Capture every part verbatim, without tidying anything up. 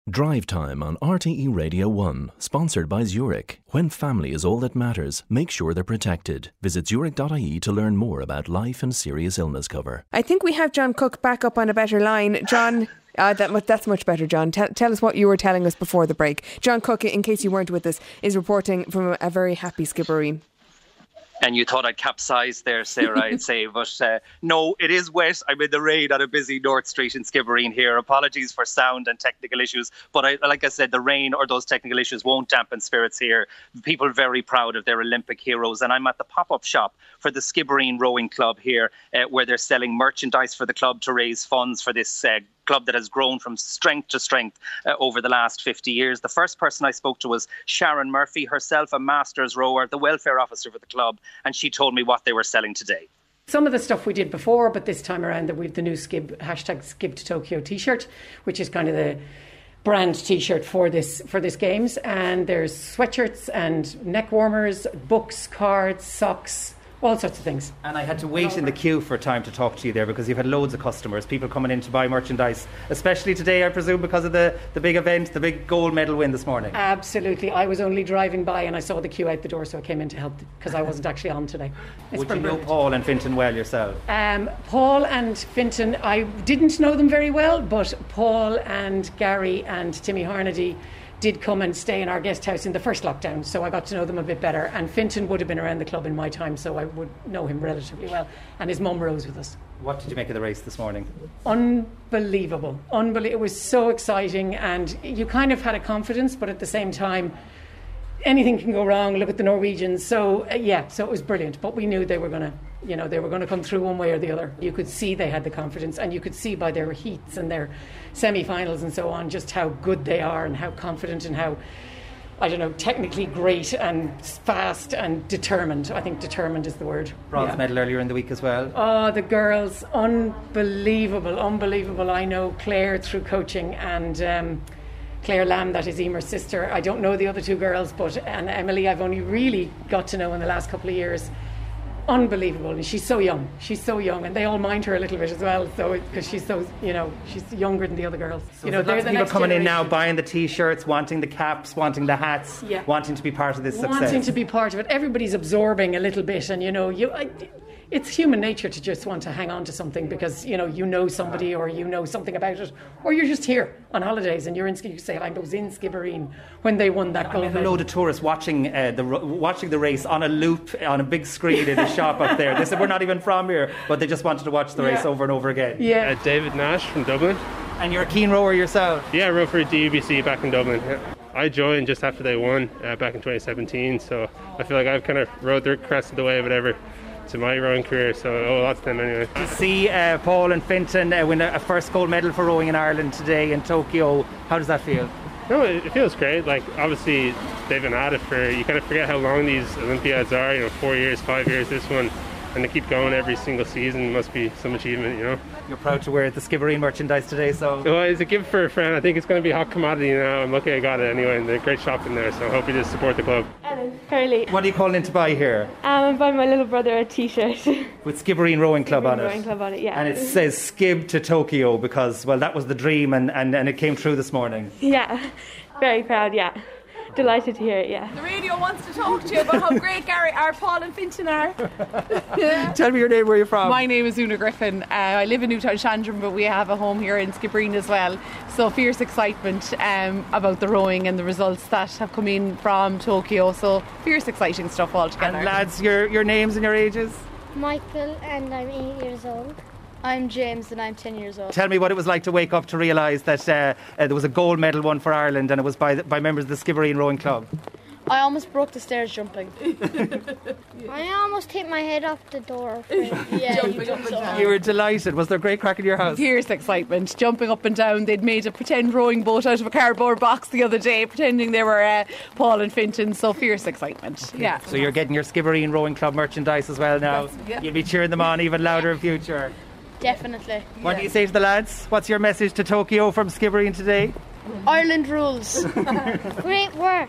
Drive Time on R T E Radio one, sponsored by Zurich. When family is all that matters, make sure they're protected. Visit zurich dot I E to learn more about life and serious illness cover. I think we have John Cook back up on a better line. John, uh, that, that's much better, John. Tell, tell us what you were telling us before the break. John Cook, in case you weren't with us, is reporting from a very happy Skibbereen. And you thought I'd capsize there, Sarah, I'd say. But uh, no, it is wet. I'm in the rain on a busy North Street in Skibbereen here. Apologies for sound and technical issues. But I, like I said, the rain or those technical issues won't dampen spirits here. People are very proud of their Olympic heroes. And I'm at the pop-up shop for the Skibbereen Rowing Club here, uh, where they're selling merchandise for the club to raise funds for this uh, club that has grown from strength to strength uh, over the last fifty years. The first person I spoke to was Sharon Murphy, herself a masters rower, the welfare officer for the club, and she told me what they were selling today. Some of the stuff we did before, but this time around that we've the new Skib hashtag Skib to Tokyo t-shirt, which is kind of the brand t-shirt for this for this games. And there's sweatshirts and neck warmers, books, cards, socks, all sorts of things. And I had to wait in the queue for time to talk to you there because you've had loads of customers, people coming in to buy merchandise, especially today, I presume, because of the, the big event, the big gold medal win this morning. Absolutely. I was only driving by and I saw the queue out the door, so I came in to help because I wasn't actually on today. It's Would you know Paul and Fintan well yourself? Um, Paul and Fintan, I didn't know them very well, but Paul and Gary and Timmy Harnedy did come and stay in our guest house in the first lockdown, so I got to know them a bit better. And Fintan would have been around the club in my time, so I would know him relatively well. And his mum rows with us. What did you make of the race this morning? Unbelievable. Unbelievable. It was so exciting, and you kind of had a confidence, but at the same time, anything can go wrong. Look at the Norwegians. So, uh, yeah, so it was brilliant. But we knew they were going to, you know, they were going to come through one way or the other. You could see they had the confidence, and you could see by their heats and their semi-finals and so on just how good they are and how confident and how, I don't know, technically great and fast and determined. I think determined is the word. Bronze yeah. medal earlier in the week as well. Oh, the girls, unbelievable, unbelievable. I know Claire through coaching and um, Claire Lamb, that is Emer's sister. I don't know the other two girls, but and Emily I've only really got to know in the last couple of years. Unbelievable. And she's so young. She's so young, and they all mind her a little bit as well. So because she's so, you know, she's younger than the other girls. So you know, they're the people coming generation. in now, buying the t-shirts, wanting the caps, wanting the hats, yeah. wanting to be part of this wanting success. Wanting to be part of it. Everybody's absorbing a little bit, and you know, you. I, it's human nature to just want to hang on to something because you know you know somebody or you know something about it, or you're just here on holidays and you're in. You say I was in Skibbereen when they won that gold. I met a load of tourists watching uh, the watching the race on a loop on a big screen in a shop up there. They said we're not even from here, but they just wanted to watch the yeah. race over and over again. Yeah, uh, David Nash from Dublin. And you're a keen rower yourself? Yeah, I rowed for D U B C back in Dublin. Yeah. I joined just after they won uh, back in twenty seventeen, so I feel like I've kind of rode the crest of the wave, whatever. To my rowing career, so oh, lots of them anyway. To see uh, Paul and Fintan uh, win a, a first gold medal for rowing in Ireland today in Tokyo, how does that feel? No, it, it feels great. Like obviously they've been at it for, you kind of forget how long these Olympiads are, you know, four years, five years, this one, and they keep going every single season. It must be some achievement, you know. You're proud to wear the Skibbereen merchandise today, so... Well, it's a gift for a friend. I think it's going to be a hot commodity now. I'm lucky I got it anyway, and they're a great shop in there, so I hope you just support the club. Ellen, Curly. What are you calling in to buy here? Um, I'm buying my little brother a t-shirt. With Skibbereen Rowing Club Skibbereen on it? Rowing Club on it, yeah. And it says Skib to Tokyo because, well, that was the dream and, and, and it came true this morning. Yeah, very proud, yeah. Delighted to hear it, yeah. The radio wants to talk to you about how great Gary, our Paul and Fintan are. Yeah. Tell me your name, where you're from. My name is Una Griffin. Uh, I live in Newtown Shandrum, but we have a home here in Skibbereen as well. So fierce excitement um, about the rowing and the results that have come in from Tokyo. So fierce exciting stuff altogether. And lads, your, your names and your ages? Michael, and I'm eight years old. I'm James and I'm ten years old. Tell me what it was like to wake up to realise that uh, uh, there was a gold medal won for Ireland and it was by the, by members of the Skibbereen Rowing Club. I almost broke the stairs jumping. I almost hit my head off the door. Yeah, jumping you, up and down. You were delighted. Was there great crack in your house? Fierce excitement, jumping up and down. They'd made a pretend rowing boat out of a cardboard box the other day, pretending they were uh, Paul and Fintan. So fierce excitement. Yeah. So you're getting your Skibbereen Rowing Club merchandise as well now. Yeah. You'll be cheering them on even louder in future. Definitely. What yeah. do you say to the lads? What's your message to Tokyo from Skibbereen today? Ireland rules. Great work.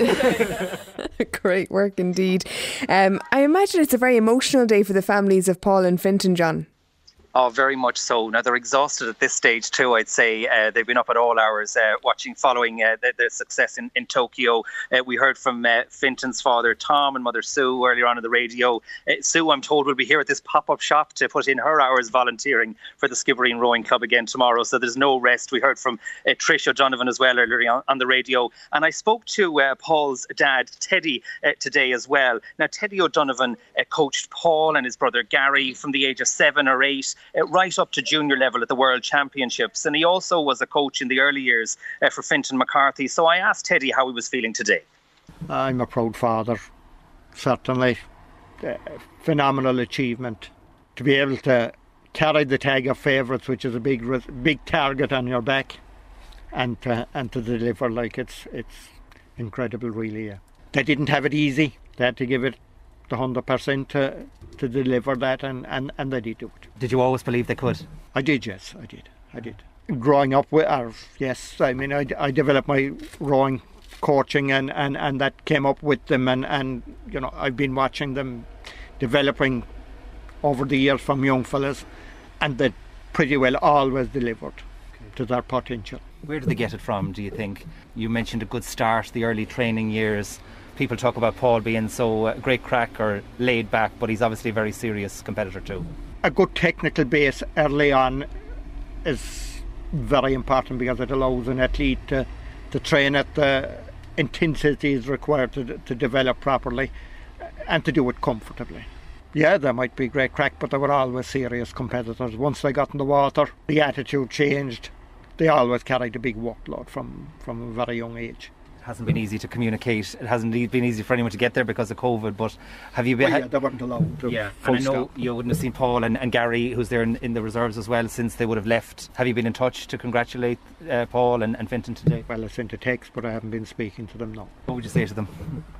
Great work indeed. Um, I imagine it's a very emotional day for the families of Paul and Fintan, John. Oh, very much so. Now, they're exhausted at this stage too, I'd say. Uh, they've been up at all hours uh, watching, following uh, the, the success in, in Tokyo. Uh, we heard from uh, Fintan's father, Tom, and mother Sue earlier on in the radio. Uh, Sue, I'm told, will be here at this pop-up shop to put in her hours volunteering for the Skibbereen Rowing Club again tomorrow, so there's no rest. We heard from uh, Trish O'Donovan as well earlier on, on the radio. And I spoke to uh, Paul's dad, Teddy, uh, today as well. Now, Teddy O'Donovan uh, coached Paul and his brother Gary from the age of seven or eight. Uh, right up to junior level at the World Championships, and he also was a coach in the early years uh, for Fintan McCarthy. So I asked Teddy how he was feeling today. I'm a proud father, certainly. Uh, phenomenal achievement to be able to carry the tag of favourites, which is a big big target on your back, and to, and to deliver like it's it's incredible, really. Yeah. They didn't have it easy. They had to give it the one hundred percent to, to deliver that, and, and, and they did do it. Did you always believe they could? I did, yes, I did. I did. Growing up with, or, yes, I mean, I, I developed my rowing coaching, and, and, and that came up with them, and, and, you know, I've been watching them developing over the years from young fellas, and they pretty well always delivered okay. to their potential. Where did they get it from, do you think? You mentioned a good start, the early training years. People talk about Paul being so uh, great crack or laid back, but he's obviously a very serious competitor too. A good technical base early on is very important, because it allows an athlete to, to train at the intensity is required to, to develop properly and to do it comfortably. Yeah, there might be great crack, but they were always serious competitors. Once they got in the water, the attitude changed. They always carried a big workload from, from a very young age. Hasn't been easy to communicate. It hasn't been easy for anyone to get there because of COVID, but have you been... Well, yeah, they weren't allowed to. Yeah, and I know you wouldn't have seen Paul and, and Gary, who's there in, in the reserves as well, since they would have left. Have you been in touch to congratulate uh, Paul and, and Fintan today? Well, I sent a text, but I haven't been speaking to them now. What would you say to them?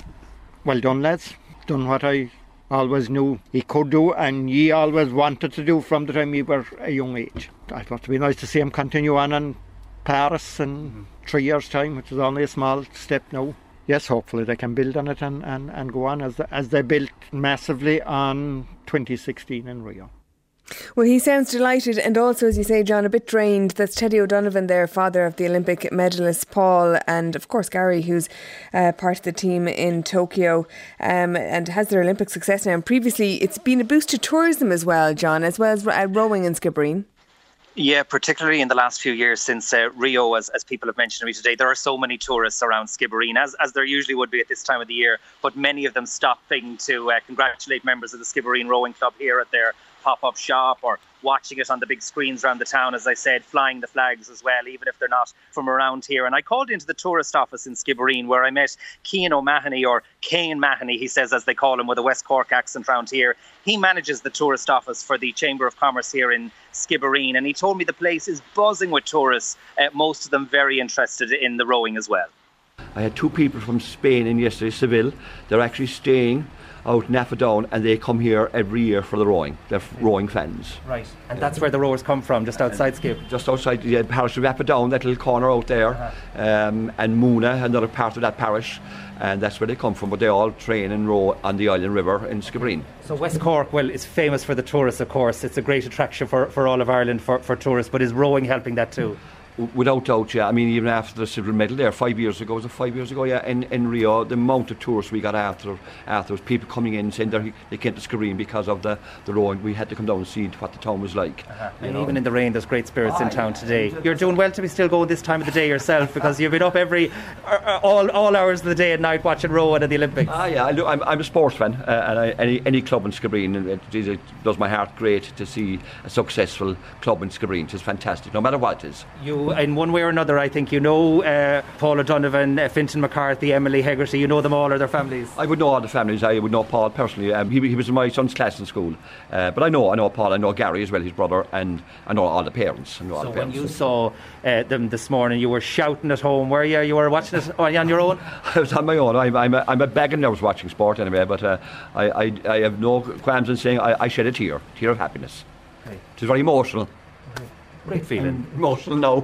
Well done, lads. Done what I always knew he could do, and ye always wanted to do from the time you were a young age. I thought it would be nice to see him continue on in Paris in mm-hmm. three years' time, which is only a small step now. Yes, hopefully they can build on it and, and, and go on as the, as they built massively on twenty sixteen in Rio. Well, he sounds delighted, and also, as you say, John, a bit drained. That's Teddy O'Donovan there, father of the Olympic medalist Paul, and of course Gary, who's uh, part of the team in Tokyo um, and has their Olympic success now. And previously it's been a boost to tourism as well, John, as well as uh, rowing in Skibbereen. Yeah, particularly in the last few years since uh, Rio, as, as people have mentioned to me today, there are so many tourists around Skibbereen, as, as there usually would be at this time of the year, but many of them stopping to uh, congratulate members of the Skibbereen Rowing Club here at their pop-up shop, or watching it on the big screens around the town, as I said, flying the flags as well, even if they're not from around here. And I called into the tourist office in Skibbereen, where I met Cian O'Mahony, or Kane Mahony, he says, as they call him, with a West Cork accent around here. He manages the tourist office for the Chamber of Commerce here in Skibbereen, and he told me the place is buzzing with tourists, uh, most of them very interested in the rowing as well. I had two people from Spain in yesterday, Seville. They're actually staying out in Afadown, and they come here every year for the rowing. They're rowing fans. Right, and that's where the rowers come from, just outside Skib? Just outside the parish of Afadown, that little corner out there, uh-huh. um, and Moona, another part of that parish, and that's where they come from, but they all train and row on the Island River in Skibbereen. So West Cork, well, is famous for the tourists, of course. It's a great attraction for, for all of Ireland, for, for tourists, but is rowing helping that too? Without doubt, yeah. I mean, even after the silver medal there, five years ago, was it five years ago, yeah, in, in Rio, the amount of tourists we got after, afterwards, people coming in saying they came to Skibbereen because of the, the rowing. We had to come down and see what the town was like. Uh-huh. And know. Even in the rain, there's great spirits oh, in town today. You're doing well to be still going this time of the day yourself, because you've been up every, uh, all all hours of the day and night watching rowing at the Olympics. Ah, yeah, I do, I'm, I'm a sports fan, uh, and I, any, any club in Skibbereen, it, it does my heart great to see a successful club in Skibbereen. It's fantastic, no matter what it is. You, in one way or another, I think you know uh, Paul O'Donovan, uh, Fintan McCarthy, Emily Hegarty, you know them all, or their families? I would know all the families. I would know Paul personally. Um, he, he was in my son's class in school, uh, but I know I know Paul, I know Gary as well, his brother, and I know all the parents. I know all so the parents. When you saw uh, them this morning, you were shouting at home, were you? You were watching it on your own? I was on my own. I'm, I'm, a, I'm a bag of nerves watching sport anyway, but uh, I, I, I have no qualms in saying I, I shed a tear, tear of happiness. Okay. It was very emotional. Okay. Great feeling. I'm emotional now.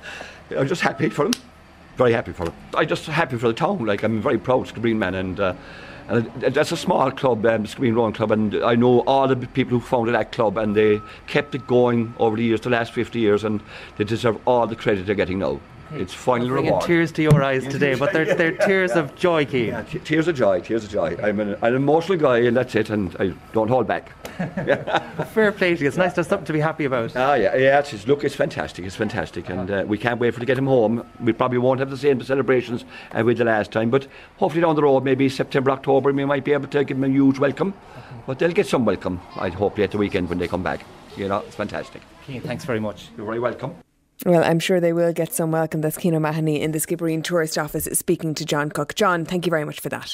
I'm just happy for him, very happy for him. I'm just happy for the town. Like, I'm very proud Skibbereen man, and uh, And that's a small club, um, the Skibbereen Rowing Club, and I know all the people who founded that club, and they kept it going over the years, the last fifty years, and they deserve all the credit they're getting now. It's final reward. Tears to your eyes today, but they're, they're tears of joy, Keane. Yeah, t- tears of joy, tears of joy. I'm an, an emotional guy, and that's it, and I don't hold back. Fair play to you. It's nice to have something to be happy about. Ah, yeah, yeah. It's, look, it's fantastic. It's fantastic, and uh, we can't wait for to get him home. We probably won't have the same celebrations as we did the last time, but hopefully down the road, maybe September, October, we might be able to give them a huge welcome. But they'll get some welcome. I hope at the weekend when they come back. You know, it's fantastic. Keane, thanks very much. You're very welcome. Well, I'm sure they will get some welcome. That's Cian O'Mahony in the Skibbereen Tourist Office speaking to John Cook. John, thank you very much for that.